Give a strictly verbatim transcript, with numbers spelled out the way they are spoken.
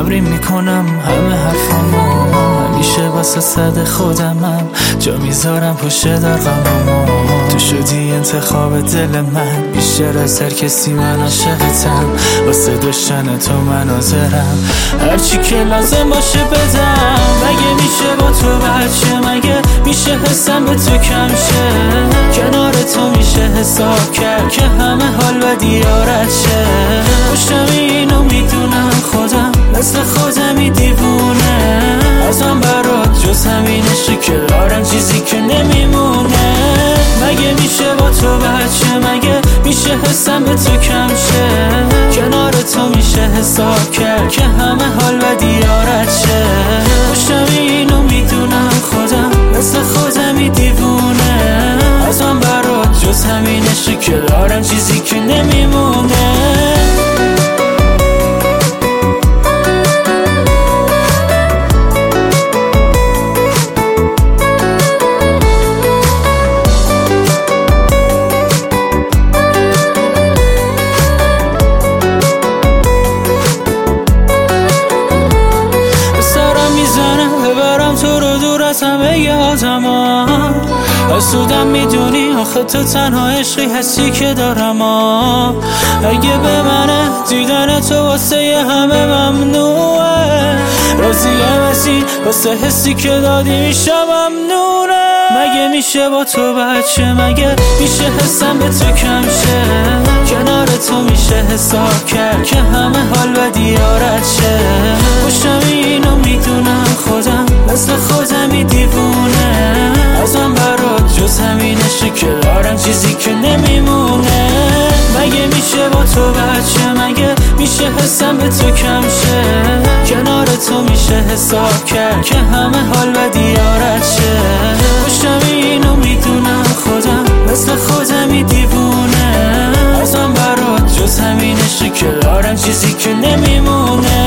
تمرین میکنم همه حرفامو، همیشه واسه صد خودمم جا میذارم پشت در غمامو. تو شدی انتخاب دل من، بیشتر از هر کسی من عاشقتم، واسه داشتن تو من حاضرم هرچی که لازم باشه بدم. مگه میشه با تو بچه، مگه میشه حسم به تو کم شه؟ کنار تو میشه حساب کرد که همه حال و دیارت شه. خوشم اینو میدونم خودم مثل خودمی دیوونه، ازم برات جز همینشه که دارم چیزی که نمیمونه. مگه میشه با تو بچه، مگه میشه حسم به تو کم شه؟ کنار تو میشه حساب کرد که همه حال و دیارت شه. خوشم اینو میدونم خودم مثل خودمی دیوونه، ازم برات جز همینشه که دارم چیزی که نمیمونه. تو رو دور از همه یادم، حسودم میدونی آخه تو تنها عشقی هستی که دارم. اگه به منه دیدن تو واسه همه ممنوعه، راضیم از این واسه حسی که دادی میشم ممنونه. مگه میشه با تو بچه، مگه میشه حسم به تو کم شه؟ کنار تو میشه حساب کرد که همه حال و دیارت شه. خوشم اینو میدونم خودم مثل خودمی دیوونه، ازم برات جز همینشه که دارم چیزی که نمیمونه. مگه میشه با تو بچه، مگه میشه حسم به تو کم شه؟ کنار تو میشه حساب کرد که همه حال و دیارت شه. خوشم اینو میدونم خودم مثل خودمی دیوونه، ازم برات جز همینشه که دارم چیزی که نمیمونه.